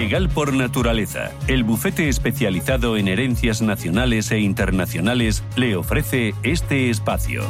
Legal por Naturaleza, el bufete especializado en herencias nacionales e internacionales, le ofrece este espacio.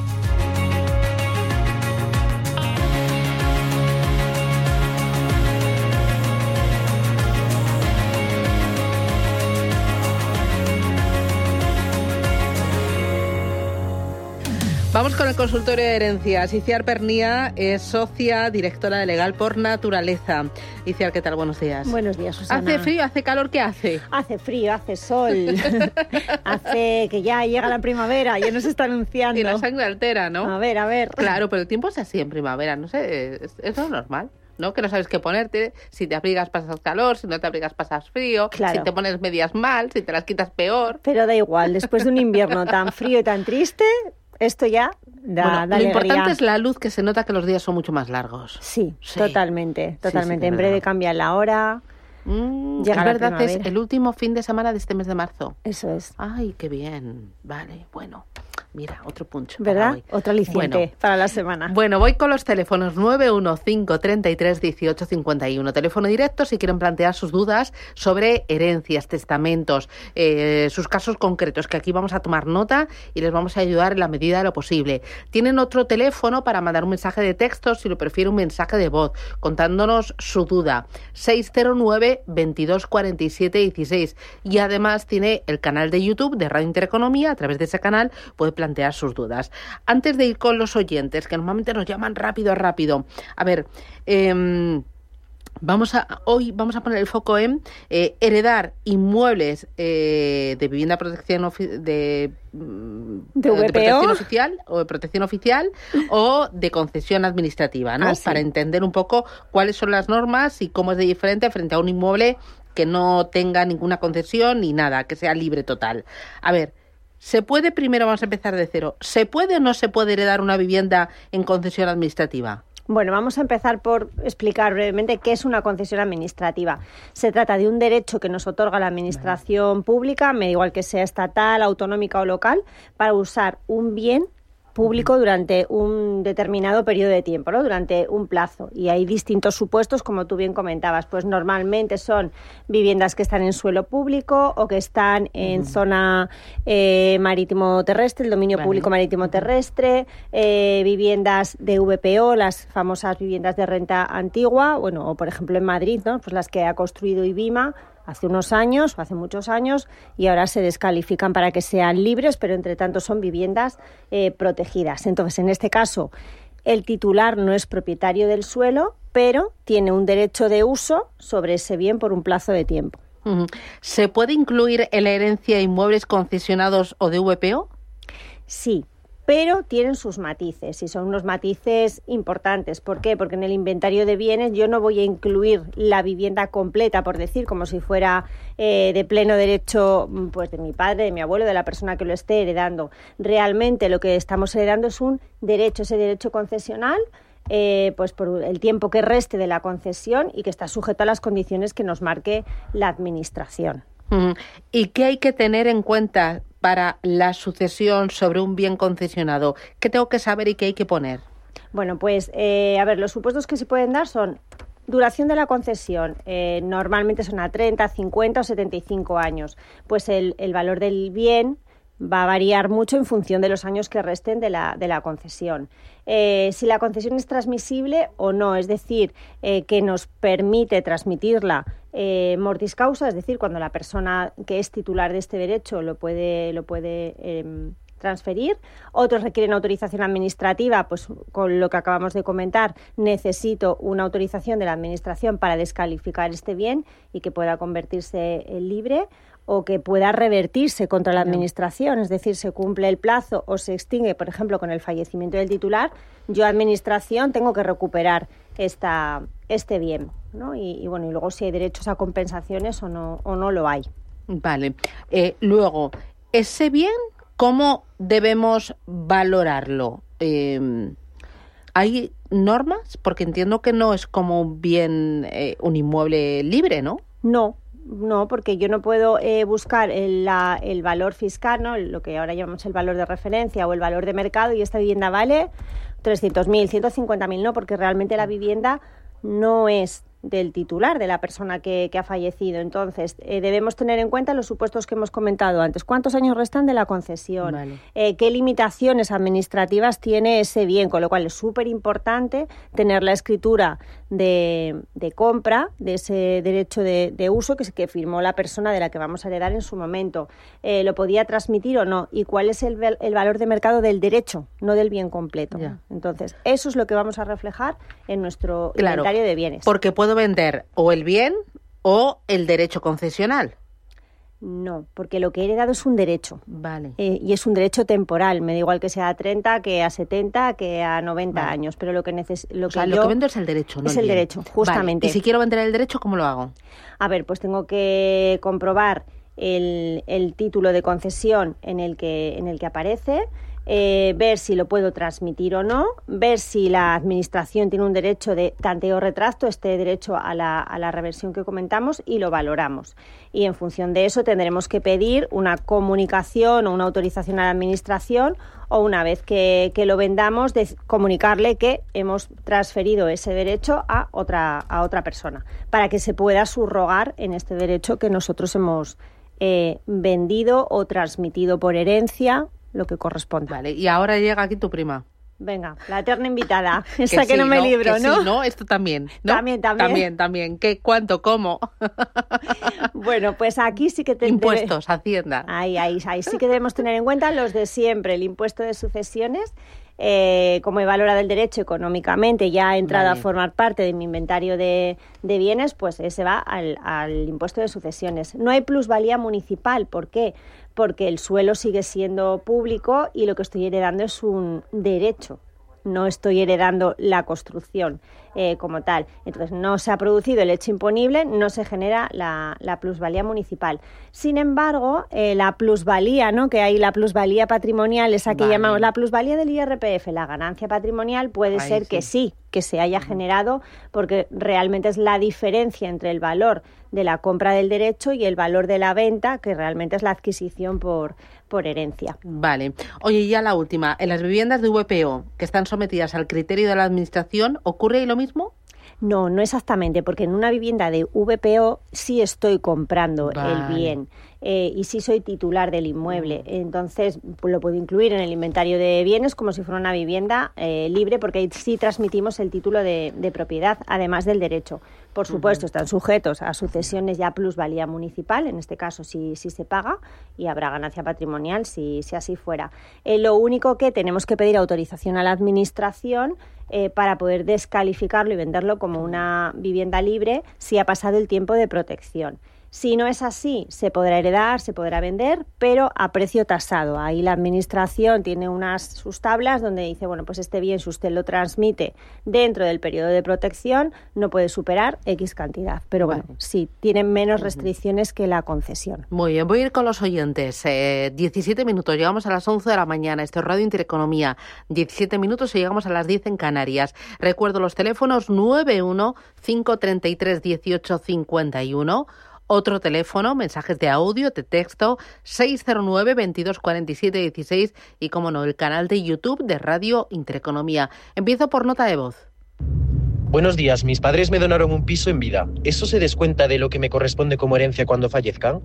Vamos con el consultorio de herencias. Iciar Pernía es socia, directora de Legal por Naturaleza. Iciar, ¿qué tal? Buenos días. Buenos días, Susana. ¿Hace frío? ¿Hace calor? ¿Qué hace? Hace frío, hace sol. Hace que ya llega la primavera, ya nos está anunciando. Y la sangre altera, ¿no? A ver. Claro, pero el tiempo es así en primavera, no sé, es lo normal, ¿no? Que no sabes qué ponerte, si te abrigas pasas calor, si no te abrigas pasas frío, claro. Si te pones medias mal, si te las quitas peor. Pero da igual, después de un invierno tan frío y tan triste, esto ya da lo alegría. Importante es la luz, que se nota que los días son mucho más largos. Sí. Totalmente. Sí, en breve cambia la hora. Llega la verdad, es el último fin de semana de este mes de marzo. Eso es. Ay, qué bien. Vale, bueno. Mira, otro punch. ¿Verdad? Otro aliciente para la semana. Bueno, voy con los teléfonos 915331851. Teléfono directo si quieren plantear sus dudas sobre herencias, testamentos, sus casos concretos, que aquí vamos a tomar nota y les vamos a ayudar en la medida de lo posible. Tienen otro teléfono para mandar un mensaje de texto, si lo prefiere un mensaje de voz, contándonos su duda. 609 22 47 16. Y además tiene el canal de YouTube de Radio Intereconomía. A través de ese canal puede plantear sus dudas. Antes de ir con los oyentes, que normalmente nos llaman rápido. A ver, hoy vamos a poner el foco en heredar inmuebles de vivienda de protección oficial o de protección oficial o de concesión administrativa, ¿no? Sí. Para entender un poco cuáles son las normas y cómo es de diferente frente a un inmueble que no tenga ninguna concesión ni nada, que sea libre total. A ver, primero vamos a empezar de cero. ¿Se puede o no se puede heredar una vivienda en concesión administrativa? Bueno, vamos a empezar por explicar brevemente qué es una concesión administrativa. Se trata de un derecho que nos otorga la administración pública, me da igual que sea estatal, autonómica o local, para usar un bien público durante un determinado periodo de tiempo, ¿no? Durante un plazo. Y hay distintos supuestos, como tú bien comentabas. Pues normalmente son viviendas que están en suelo público o que están en zona marítimo-terrestre, el dominio público marítimo-terrestre, viviendas de VPO, las famosas viviendas de renta antigua, o por ejemplo en Madrid, ¿no? Pues las que ha construido IBIMA hace unos años o hace muchos años y ahora se descalifican para que sean libres, pero entre tanto son viviendas protegidas. Entonces, en este caso, el titular no es propietario del suelo, pero tiene un derecho de uso sobre ese bien por un plazo de tiempo. ¿Se puede incluir en la herencia inmuebles concesionados o de VPO? Sí, pero tienen sus matices y son unos matices importantes. ¿Por qué? Porque en el inventario de bienes yo no voy a incluir la vivienda completa, por decir, como si fuera de pleno derecho pues de mi padre, de mi abuelo, de la persona que lo esté heredando. Realmente lo que estamos heredando es un derecho, ese derecho concesional, pues por el tiempo que reste de la concesión y que está sujeto a las condiciones que nos marque la administración. ¿Y qué hay que tener en cuenta para la sucesión sobre un bien concesionado? ¿Qué tengo que saber y qué hay que poner? Bueno, pues, los supuestos que se pueden dar son duración de la concesión. Normalmente son a 30, 50 o 75 años. Pues el valor del bien va a variar mucho en función de los años que resten de la concesión. Si la concesión es transmisible o no, es decir, que nos permite transmitirla mortis causa, es decir, cuando la persona que es titular de este derecho lo puede transferir. Otros requieren autorización administrativa, pues con lo que acabamos de comentar, necesito una autorización de la administración para descalificar este bien y que pueda convertirse en libre, o que pueda revertirse contra la administración, es decir, se cumple el plazo o se extingue, por ejemplo, con el fallecimiento del titular, yo, administración, tengo que recuperar este bien, ¿no? Y luego si hay derechos a compensaciones o no lo hay. Vale. Luego, ese bien, ¿cómo debemos valorarlo? ¿Hay normas? Porque entiendo que no es como un bien, un inmueble libre, ¿no? No, porque yo no puedo buscar el valor fiscal, ¿no? Lo que ahora llamamos el valor de referencia o el valor de mercado, y esta vivienda vale 300.000, 150.000, no, porque realmente la vivienda no es del titular, de la persona que ha fallecido. Entonces, debemos tener en cuenta los supuestos que hemos comentado antes. ¿Cuántos años restan de la concesión? Vale. ¿Qué limitaciones administrativas tiene ese bien? Con lo cual es súper importante tener la escritura de compra de ese derecho de uso que firmó la persona de la que vamos a heredar en su momento. ¿Lo podía transmitir o no? ¿Y cuál es el valor de mercado del derecho, no del bien completo? Ya. Entonces, eso es lo que vamos a reflejar en nuestro inventario de bienes. Porque puedo vender o el bien o el derecho concesional. No, porque lo que he heredado es un derecho. Vale. Y es un derecho temporal. Me da igual que sea a 30, que a 70, que a 90 Vale. años. Pero lo que Lo que vendo es el derecho, no es el el bien. derecho, justamente. Vale. Y si quiero vender el derecho, ¿cómo lo hago? A ver, pues tengo que comprobar el título de concesión en el que aparece, ver si lo puedo transmitir o no, ver si la administración tiene un derecho de tanteo o retracto, este derecho a la reversión que comentamos, y lo valoramos. Y en función de eso tendremos que pedir una comunicación o una autorización a la administración, o una vez que lo vendamos, comunicarle que hemos transferido ese derecho a otra persona, para que se pueda subrogar en este derecho que nosotros hemos vendido o transmitido por herencia, lo que corresponda. Vale, y ahora llega aquí tu prima. Venga, la eterna invitada. Esa que sí, no me libro, que ¿no? Sí, ¿no? Esto también, ¿no? También. ¿Qué, cuánto, cómo? Bueno, pues aquí sí que Impuestos, Hacienda. Ahí sí que debemos tener en cuenta los de siempre. El impuesto de sucesiones, como he valorado el derecho económicamente, ya ha entrado a formar parte de mi inventario de bienes, pues ese va al impuesto de sucesiones. No hay plusvalía municipal. ¿Por qué? Porque el suelo sigue siendo público y lo que estoy heredando es un derecho. No estoy heredando la construcción como tal. Entonces, no se ha producido el hecho imponible, no se genera la plusvalía municipal. Sin embargo, la plusvalía, ¿no? Que hay la plusvalía patrimonial, esa que llamamos la plusvalía del IRPF, la ganancia patrimonial, puede ser que sí, que se haya generado, porque realmente es la diferencia entre el valor de la compra del derecho y el valor de la venta, que realmente es la adquisición por herencia. Vale. Oye, y ya la última. En las viviendas de VPO que están sometidas al criterio de la administración, ¿ocurre ahí lo mismo? No exactamente, porque en una vivienda de VPO sí estoy comprando el bien y sí soy titular del inmueble. Entonces pues lo puedo incluir en el inventario de bienes como si fuera una vivienda libre, porque ahí sí transmitimos el título de propiedad, además del derecho. Por supuesto, están sujetos a sucesiones ya plusvalía municipal, en este caso sí se paga, y habrá ganancia patrimonial si así fuera. Lo único que tenemos que pedir autorización a la administración para poder descalificarlo y venderlo como una vivienda libre si ha pasado el tiempo de protección. Si no es así, se podrá heredar, se podrá vender, pero a precio tasado. Ahí la administración tiene sus tablas donde dice, bueno, pues este bien, si usted lo transmite dentro del periodo de protección, no puede superar X cantidad. Pero bueno, sí, tienen menos restricciones que la concesión. Muy bien, voy a ir con los oyentes. 17 minutos, llegamos a las 11 de la mañana. Esto es Radio Intereconomía. 17 minutos y llegamos a las 10 en Canarias. Recuerdo los teléfonos 91 533 18 51. Otro teléfono, mensajes de audio, de texto, 609 22 47 16 y, como no, el canal de YouTube de Radio Intereconomía. Empiezo por nota de voz. Buenos días, mis padres me donaron un piso en vida. ¿Eso se descuenta de lo que me corresponde como herencia cuando fallezcan?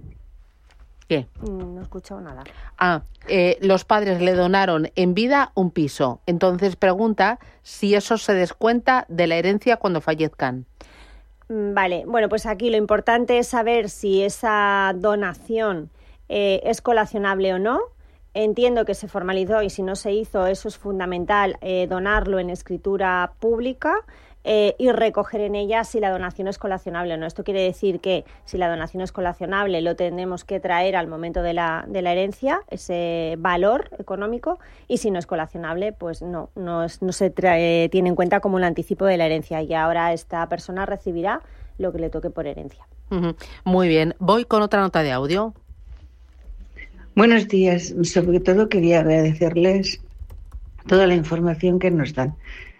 ¿Qué? No he escuchado nada. Los padres le donaron en vida un piso. Entonces pregunta si eso se descuenta de la herencia cuando fallezcan. Vale, bueno, pues aquí lo importante es saber si esa donación es colacionable o no. Entiendo que se formalizó y si no se hizo, eso es fundamental, donarlo en escritura pública y recoger en ella si la donación es colacionable o no. Esto quiere decir que si la donación es colacionable, lo tenemos que traer al momento de la herencia, ese valor económico, y si no es colacionable, pues no se tiene en cuenta como un anticipo de la herencia, y ahora esta persona recibirá lo que le toque por herencia. Muy bien, voy con otra nota de audio. Buenos días. Sobre todo quería agradecerles toda la información que nos dan.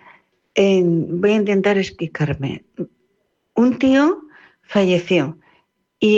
Voy a intentar explicarme. Un tío falleció y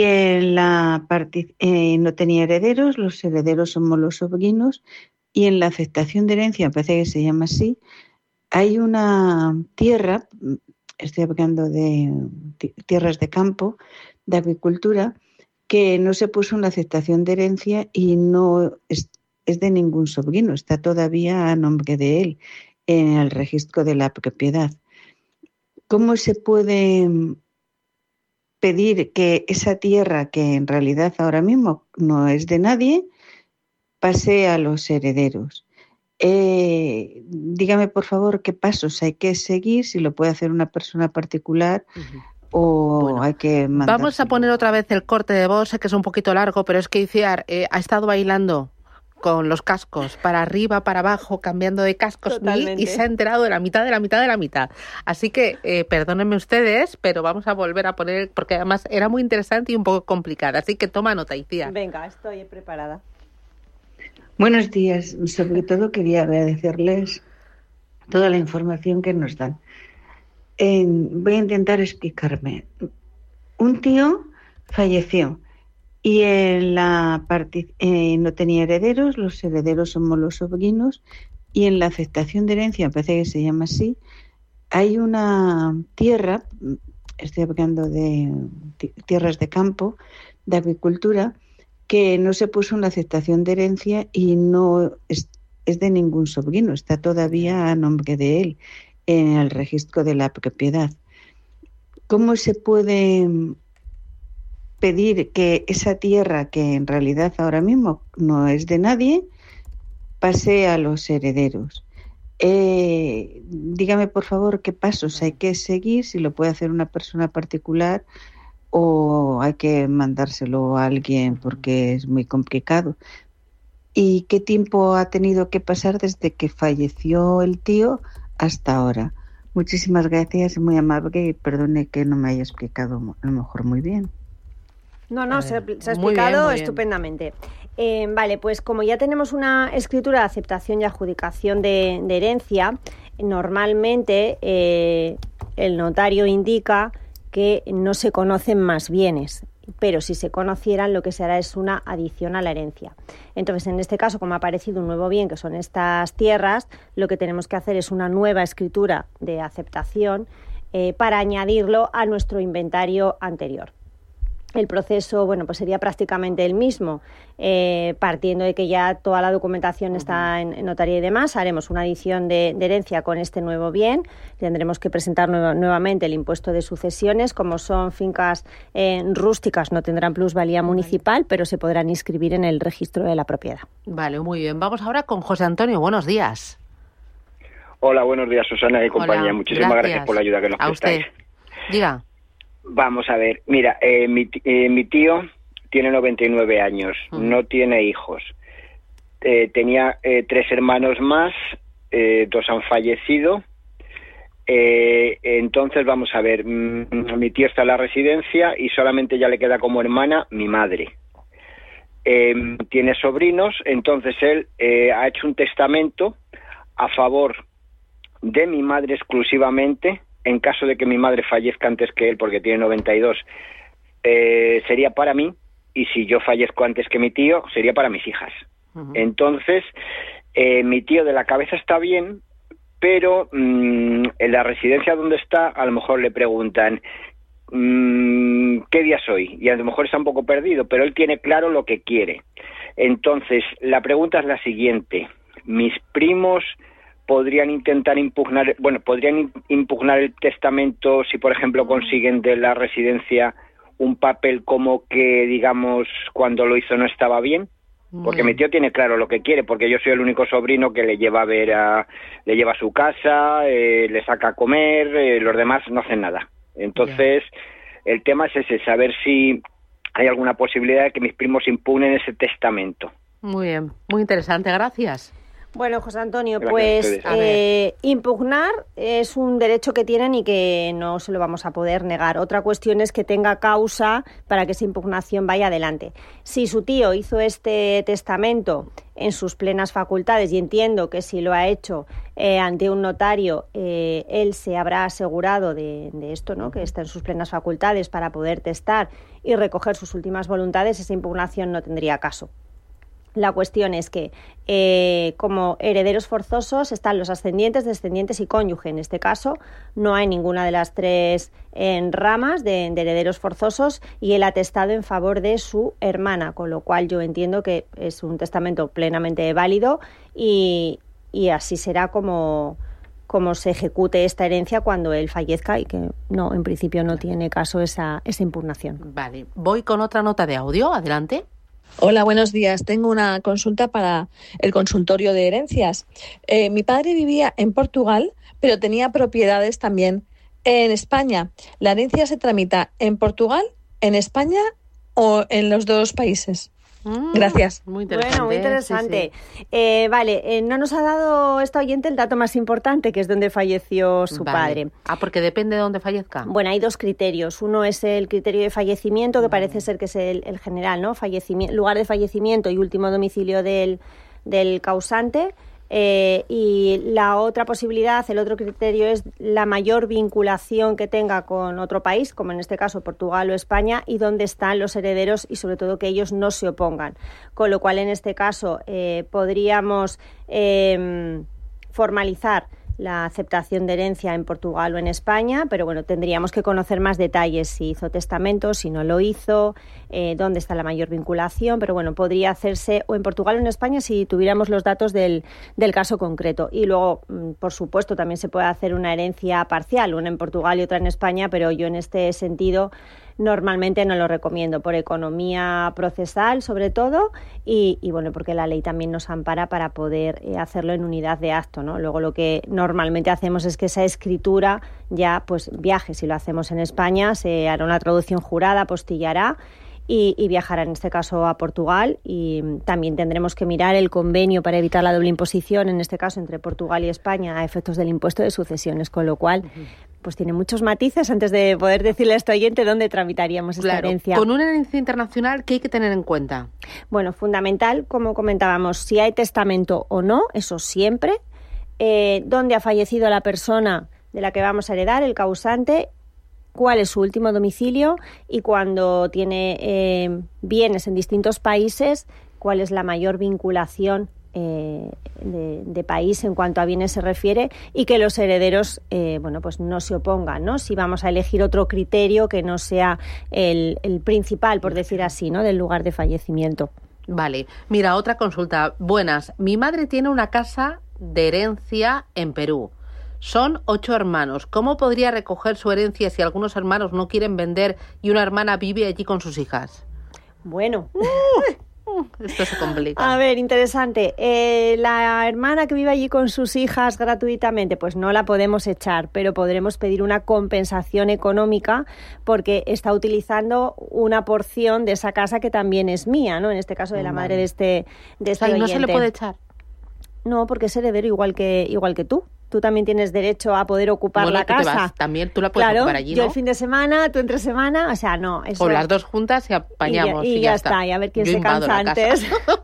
no tenía herederos, los herederos somos los sobrinos, y en la aceptación de herencia, me parece que se llama así, hay una tierra estoy hablando de tierras de campo, de agricultura, que no se puso una aceptación de herencia y no es de ningún sobrino, está todavía a nombre de él en el registro de la propiedad. ¿Cómo se puede pedir que esa tierra, que en realidad ahora mismo no es de nadie, pase a los herederos? Dígame, por favor, qué pasos hay que seguir, si lo puede hacer una persona particular o hay que mandárselo. Vamos a poner otra vez el corte de voz, sé que es un poquito largo, pero es que Itziar ha estado bailando con los cascos para arriba, para abajo, cambiando de cascos y se ha enterado de la mitad. Así que perdónenme ustedes, pero vamos a volver a poner, porque además era muy interesante y un poco complicada. Así que toma nota, Itziar. Venga, estoy preparada. Buenos días. Sobre todo quería agradecerles toda la información que nos dan. Voy a intentar explicarme. Un tío falleció y no tenía herederos, los herederos somos los sobrinos, y en la aceptación de herencia, me parece que se llama así, hay una tierra, estoy hablando de tierras de campo, de agricultura, que no se puso una aceptación de herencia y no es de ningún sobrino, está todavía a nombre de él en el registro de la propiedad. ¿Cómo se puede pedir que esa tierra, que en realidad ahora mismo no es de nadie, pase a los herederos? Dígame, por favor, qué pasos hay que seguir, si lo puede hacer una persona particular o hay que mandárselo a alguien porque es muy complicado. ¿Y qué tiempo ha tenido que pasar desde que falleció el tío hasta ahora? Muchísimas gracias, muy amable, y perdone que no me haya explicado a lo mejor muy bien. No, se ha explicado bien. Estupendamente. Vale, pues como ya tenemos una escritura de aceptación y adjudicación de herencia, normalmente el notario indica que no se conocen más bienes, pero si se conocieran, lo que se hará es una adición a la herencia. Entonces, en este caso, como ha aparecido un nuevo bien, que son estas tierras, lo que tenemos que hacer es una nueva escritura de aceptación para añadirlo a nuestro inventario anterior. El proceso, pues sería prácticamente el mismo, partiendo de que ya toda la documentación está en notaría y demás. Haremos una adición de herencia con este nuevo bien. Tendremos que presentar nuevamente el impuesto de sucesiones. Como son fincas rústicas, no tendrán plusvalía municipal, pero se podrán inscribir en el registro de la propiedad. Vale, muy bien. Vamos ahora con José Antonio. Buenos días. Hola, buenos días, Susana y compañía. Muchísimas gracias por la ayuda que nos prestáis. A usted. Diga. Vamos a ver, mira, mi tío tiene 99 años, no tiene hijos. Tenía 3 hermanos más, 2 han fallecido. Entonces, vamos a ver, mi tío está en la residencia y solamente ya le queda como hermana mi madre. Tiene sobrinos, entonces él ha hecho un testamento a favor de mi madre exclusivamente. En caso de que mi madre fallezca antes que él, porque tiene 92, sería para mí, y si yo fallezco antes que mi tío, sería para mis hijas. Entonces, mi tío de la cabeza está bien, pero en la residencia donde está, a lo mejor le preguntan ¿qué día soy? Y a lo mejor está un poco perdido, pero él tiene claro lo que quiere. Entonces, la pregunta es la siguiente. Mis primos podrían impugnar el testamento si, por ejemplo, consiguen de la residencia un papel como que, digamos, cuando lo hizo no estaba bien, porque mi tío tiene claro lo que quiere, porque yo soy el único sobrino que le lleva a ver le lleva a su casa, le saca a comer, los demás no hacen nada. Entonces, el tema es ese, saber si hay alguna posibilidad de que mis primos impugnen ese testamento. Muy bien, muy interesante, gracias. Bueno, José Antonio, pues impugnar es un derecho que tienen y que no se lo vamos a poder negar. Otra cuestión es que tenga causa para que esa impugnación vaya adelante. Si su tío hizo este testamento en sus plenas facultades, y entiendo que si lo ha hecho ante un notario, él se habrá asegurado de esto, ¿no?, que está en sus plenas facultades para poder testar y recoger sus últimas voluntades, esa impugnación no tendría caso. La cuestión es que como herederos forzosos están los ascendientes, descendientes y cónyuge. En este caso no hay ninguna de las tres ramas de herederos forzosos y el atestado en favor de su hermana, con lo cual yo entiendo que es un testamento plenamente válido y así será como se ejecute esta herencia cuando él fallezca y que no, en principio no tiene caso esa impugnación. Vale, voy con otra nota de audio, adelante. Hola, buenos días. Tengo una consulta para el consultorio de herencias. Mi padre vivía en Portugal, pero tenía propiedades también en España. ¿La herencia se tramita en Portugal, en España o en los dos países? Gracias. Muy interesante. Bueno, muy interesante. Sí. Vale, no nos ha dado esta oyente el dato más importante, que es dónde falleció su padre. Porque depende de dónde fallezca. Bueno, hay dos criterios. Uno es el criterio de fallecimiento, que parece ser que es el general, ¿no? Lugar de fallecimiento y último domicilio del causante. Y la otra posibilidad, el otro criterio es la mayor vinculación que tenga con otro país, como en este caso Portugal o España, y dónde están los herederos y sobre todo que ellos no se opongan. Con lo cual en este caso podríamos formalizar la aceptación de herencia en Portugal o en España, pero bueno, tendríamos que conocer más detalles, si hizo testamento, si no lo hizo, dónde está la mayor vinculación, pero bueno, podría hacerse o en Portugal o en España si tuviéramos los datos del caso concreto. Y luego, por supuesto, también se puede hacer una herencia parcial, una en Portugal y otra en España, pero yo en este sentido normalmente no lo recomiendo, por economía procesal sobre todo y bueno, porque la ley también nos ampara para poder hacerlo en unidad de acto, ¿no? Luego lo que normalmente hacemos es que esa escritura ya pues viaje. Si lo hacemos en España se hará una traducción jurada, apostillará y viajará en este caso a Portugal, y también tendremos que mirar el convenio para evitar la doble imposición, en este caso entre Portugal y España, a efectos del impuesto de sucesiones, con lo cual pues tiene muchos matices antes de poder decirle a este oyente dónde tramitaríamos esta herencia. Con una herencia internacional, ¿qué hay que tener en cuenta? Bueno, fundamental, como comentábamos, si hay testamento o no, eso siempre, dónde ha fallecido la persona de la que vamos a heredar, el causante, cuál es su último domicilio y cuando tiene bienes en distintos países, cuál es la mayor vinculación de país en cuanto a bienes se refiere, y que los herederos pues no se opongan, ¿no? Si vamos a elegir otro criterio que no sea el principal, por decir así, ¿no? Del lugar de fallecimiento. Vale, mira, otra consulta. Buenas, mi madre tiene una casa de herencia en Perú. Son 8 hermanos. ¿Cómo podría recoger su herencia si algunos hermanos no quieren vender y una hermana vive allí con sus hijas? Bueno, esto se complica. A ver, interesante. La hermana que vive allí con sus hijas gratuitamente, pues no la podemos echar, pero podremos pedir una compensación económica porque está utilizando una porción de esa casa que también es mía, ¿no? En este caso de la madre de este oyente. ¿No se le puede echar? No, porque es heredero igual que tú. Tú también tienes derecho a poder ocupar la casa. También tú la puedes ocupar allí, ¿no? Yo el fin de semana, tú entre semana, o sea, no. Eso... O las dos juntas y apañamos. Y ya está, y a ver quién se cansa antes.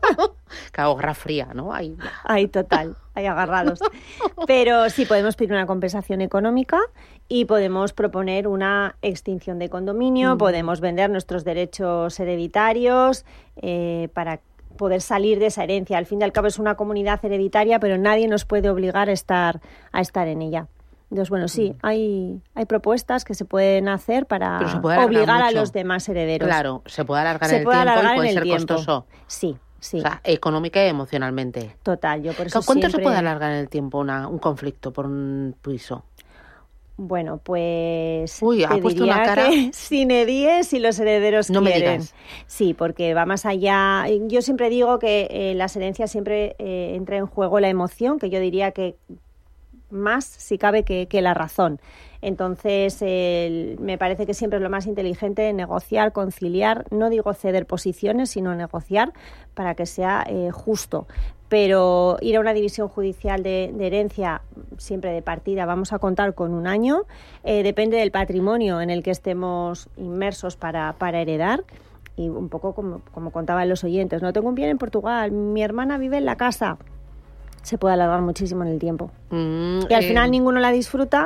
Cago guerra fría, ¿no? Ahí total, ahí agarrados. Pero sí, podemos pedir una compensación económica y podemos proponer una extinción de condominio, podemos vender nuestros derechos hereditarios para poder salir de esa herencia. Al fin y al cabo es una comunidad hereditaria, pero nadie nos puede obligar a estar en ella. Entonces, bueno, sí, hay propuestas que se pueden hacer para obligar a los demás herederos. Claro, se puede alargar en el tiempo y puede ser costoso. Sí. O sea, económica y emocionalmente. Total, yo por eso ¿Cuánto siempre... se puede alargar en el tiempo un conflicto por un piso? Bueno, pues ha puesto una cara sine die si los herederos no quieren. Me digas. Sí, porque va más allá. Yo siempre digo que las herencias siempre entra en juego la emoción, que yo diría que más, si cabe, que la razón. Entonces, me parece que siempre es lo más inteligente negociar, conciliar, no digo ceder posiciones, sino negociar para que sea justo. Pero ir a una división judicial de herencia, siempre de partida, vamos a contar con 1 año. Depende del patrimonio en el que estemos inmersos para heredar. Y un poco como contaban los oyentes, no tengo un bien en Portugal, mi hermana vive en la casa. Se puede alargar muchísimo en el tiempo. Y al final ninguno la disfruta,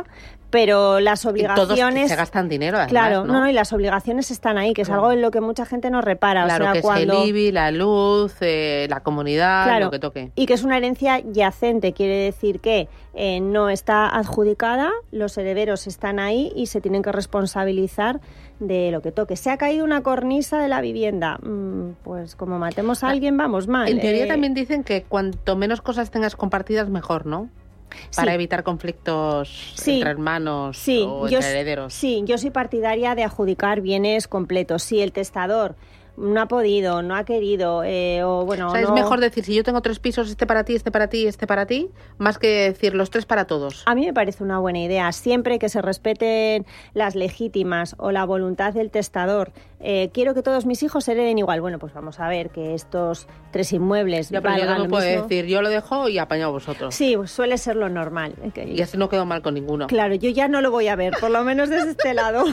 pero las obligaciones... Todos se gastan dinero, además, claro, ¿no? y las obligaciones están ahí, que es algo en lo que mucha gente no repara. Claro, o sea, que cuando... es el IBI, la luz, la comunidad, claro, lo que toque. Y que es una herencia yacente, quiere decir que no está adjudicada, los herederos están ahí y se tienen que responsabilizar de lo que toque. ¿Se ha caído una cornisa de la vivienda? Pues como matemos a alguien, vamos mal. En teoría también dicen que cuanto menos cosas tengas compartidas, mejor, ¿no? Para evitar conflictos entre hermanos o entre herederos. Sí, yo soy partidaria de adjudicar bienes completos. Si el testador no ha podido, no ha querido, o sea, es mejor decir, si yo tengo 3 pisos, este para ti, este para ti, este para ti, más que decir los 3 para todos. A mí me parece una buena idea, siempre que se respeten las legítimas o la voluntad del testador. Quiero que todos mis hijos hereden igual. Bueno, pues vamos a ver que estos 3 inmuebles valgan yo no lo puedo mismo. decir, yo lo dejo y apañado vosotros. Sí, pues suele ser lo normal. Y así no quedo mal con ninguno. Claro, yo ya no lo voy a ver, por lo menos desde este lado.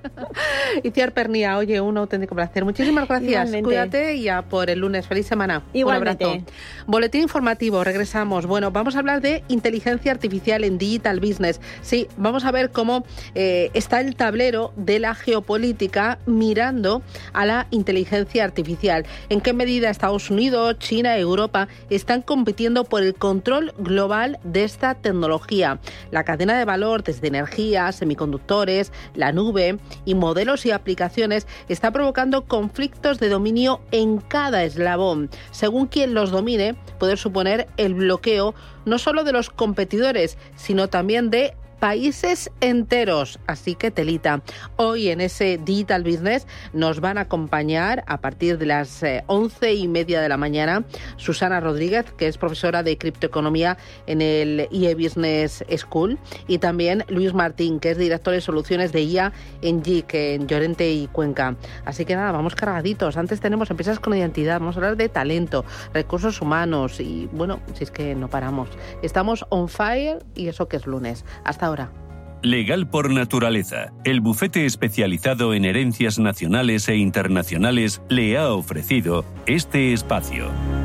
Itziar Pernia, oye, un auténtico placer. Muchísimas gracias. Igualmente. Cuídate y a por el lunes. Feliz semana. Igualmente. Un abrazo. Boletín informativo, regresamos. Bueno, vamos a hablar de inteligencia artificial en Digital Business. Sí, vamos a ver cómo está el tablero de la geopolítica mirando a la inteligencia artificial. En qué medida Estados Unidos, China, Europa están compitiendo por el control global de esta tecnología. La cadena de valor desde energía, semiconductores, la nube y modelos y aplicaciones está provocando conflictos de dominio en cada eslabón. Según quien los domine, puede suponer el bloqueo no solo de los competidores, sino también de países enteros, así que telita. Hoy en ese Digital Business nos van a acompañar a partir de las 11:30 de la mañana Susana Rodríguez, que es profesora de criptoeconomía en el IE Business School, y también Luis Martín, que es director de soluciones de IA en JIC, en Llorente y Cuenca. Así que nada, vamos cargaditos. Antes tenemos Empresas con Identidad, vamos a hablar de talento, recursos humanos y bueno, si es que no paramos. Estamos on fire y eso que es lunes. Hasta ahora. Legal por Naturaleza, el bufete especializado en herencias nacionales e internacionales, le ha ofrecido este espacio.